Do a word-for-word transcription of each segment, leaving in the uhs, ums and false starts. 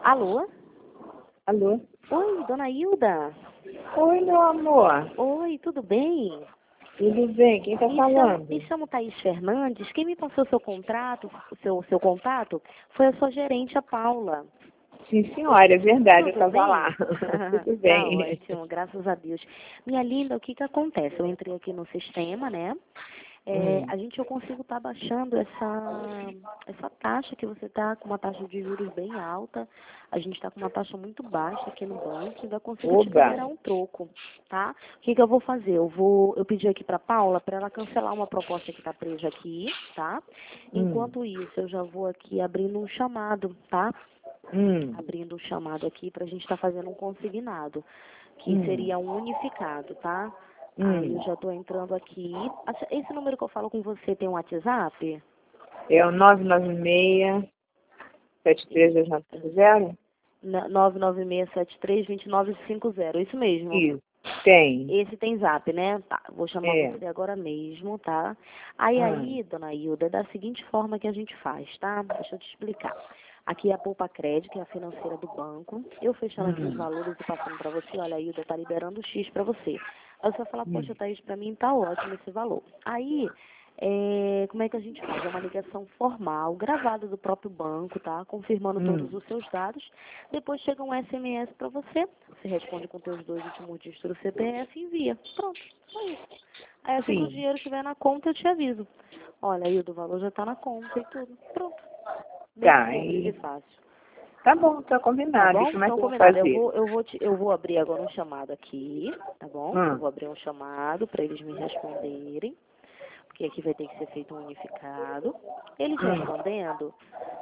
Alô? Alô? Oi, dona Hilda. Oi, meu amor. Oi, tudo bem? Tudo bem? Quem tá Me chamo, falando? me chamo Thaís Fernandes. Quem me passou seu contrato, seu, seu contato, foi a sua gerente, a Paula. Sim, senhora, é verdade, eu Tudo tava bem? lá. Tudo Tá bem. ótimo, graças a Deus. Minha linda, o que que acontece? Eu entrei aqui no sistema, né? É, Hum. a gente, eu consigo estar baixando essa, essa taxa que você está com uma taxa de juros bem alta. A gente está com uma taxa muito baixa aqui no banco e ainda consigo te Oba. liberar um troco, tá? O que que eu vou fazer? Eu vou, eu pedi aqui para Paula para ela cancelar uma proposta que está presa aqui, tá? Hum. Enquanto isso, eu já vou aqui abrindo um chamado, tá? Hum. Abrindo um chamado aqui para a gente estar fazendo um consignado, que Hum. seria um unificado, tá? Aí eu Hum. já estou entrando aqui. Esse número que eu falo com você tem um WhatsApp? É o nove nove seis, sete três dois nove cinco zero? nove nove seis sete três dois nove cinco zero, isso mesmo. Isso. Tem. Esse tem zap, né? Tá, vou chamar É. você agora mesmo, tá? Aí, Ah. aí, dona Hilda, é da seguinte forma que a gente faz, tá? Deixa eu te explicar. Aqui é a Poupa Crédito, que é a financeira do banco. Eu fechando aqui os Hum. valores e passando para você, olha, a Hilda tá liberando X para você. Aí você vai falar, Hum. poxa, Thaís, para mim tá ótimo esse valor. Aí, é, como é que a gente faz? É uma ligação formal, gravada do próprio banco, tá? Confirmando todos Hum. os seus dados. Depois chega um S M S para você. Você responde com teus dois últimos dígitos do C P F e envia. Pronto, só isso. Aí assim que o Sim. dinheiro estiver na conta, eu te aviso. Olha, aí o valor já está na conta e tudo. Pronto. Bem Tá, simples e e... fácil. Tá bom, tá Tá combinado. E bom? como é Então, que eu vou combinado. Eu fazer? vou, eu vou, te, eu vou abrir agora um chamado aqui, tá bom? Eu Hum. vou abrir um chamado para eles me responderem, porque aqui vai ter que ser feito um unificado. Eles Hum. respondendo,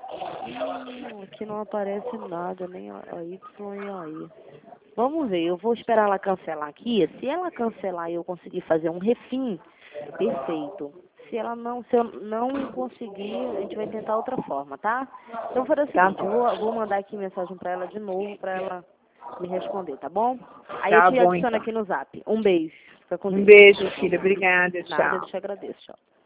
hum, aqui não aparece nada, nem a, a Y e a I. Vamos ver, eu vou esperar ela cancelar aqui. Se ela cancelar e eu conseguir fazer um refim, perfeito. Se ela não, se eu não conseguir, a gente vai tentar outra forma, tá? Então, foi o Tá seguinte, eu bom. vou, vou mandar aqui mensagem para ela de novo, para ela me responder, tá bom? Aí eu Tá te bom, adiciono então. aqui no zap. Um beijo. Fica com Um Deus. beijo, filha. Obrigada. Nada, eu Tchau. te agradeço. Tchau.